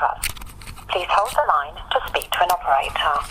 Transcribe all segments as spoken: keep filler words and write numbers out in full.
Trust. Please hold the line to speak to an operator.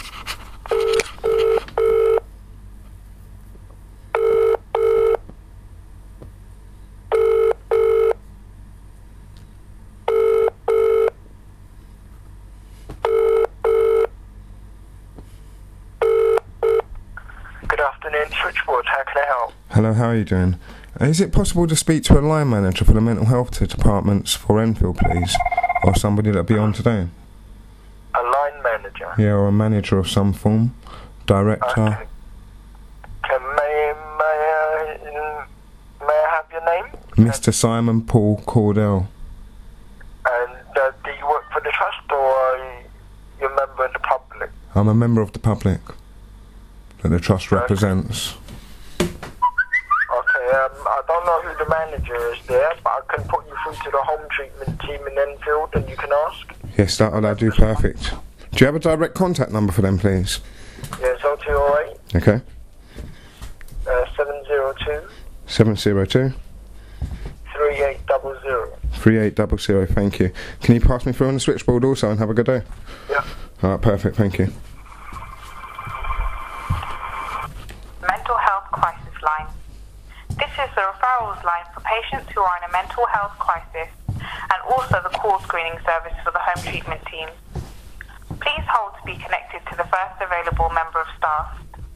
Good afternoon, switchboard. How can I help? Hello, how are you doing? Uh, Is it possible to speak to a line manager for the mental health departments for Enfield, please? Or somebody that'll be on today? A line manager? Yeah, or a manager of some form. Director. Okay. Can, may, may, I, may I have your name? Mister Simon Paul Cordell. And uh, do you work for the trust or are you a member of the public? I'm a member of the public that the trust Okay. represents. Okay, um, I don't know who the manager is there, but I can put you through to the home treatment team in Enfield and you can ask. Yes, that'll that'll do perfect. Do you have a direct contact number for them, please? Yes, oh two oh eight, Okay. uh, seven oh two, seven zero two, three eight zero zero. three eight zero zero, thank you. Can you pass me through on the switchboard also and have a good day? Yeah. Alright, perfect, thank you. Mental Health Crisis Line. This is the referrals line for patients who are in a mental health crisis and also the call screening service for the home treatment team. Please hold to be connected to the first available member of staff.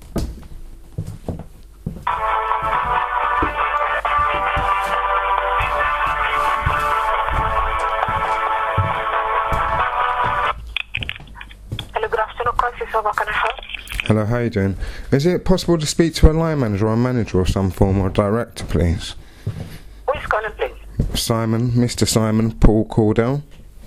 Hello, good afternoon, crisis. How can I help? Hello, how are you doing? Is it possible to speak to a line manager or a manager of some form or a director, please? Who is calling, please? Simon, Mister Simon Paul Cordell.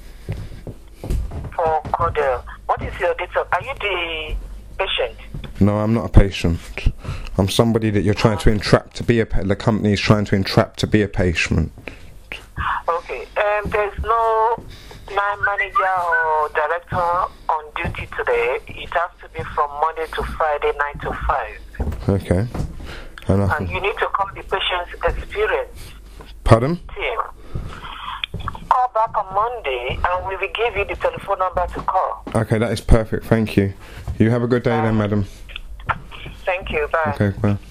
For Cordell. What is your date of... Are you the patient? No, I'm not a patient. I'm somebody that you're trying to entrap to be a... Pa- the company is trying to entrap to be a patient. Okay. Um, there's no line manager or director on duty today. It has to be from Monday to Friday, nine to five. Okay. And I And can... you need to call the patient's experience Pardon? team. Call back on Monday and we will give you the telephone number to call. Okay, that is perfect, thank you. You have a good day then, madam. Thank you. Bye. Okay, bye.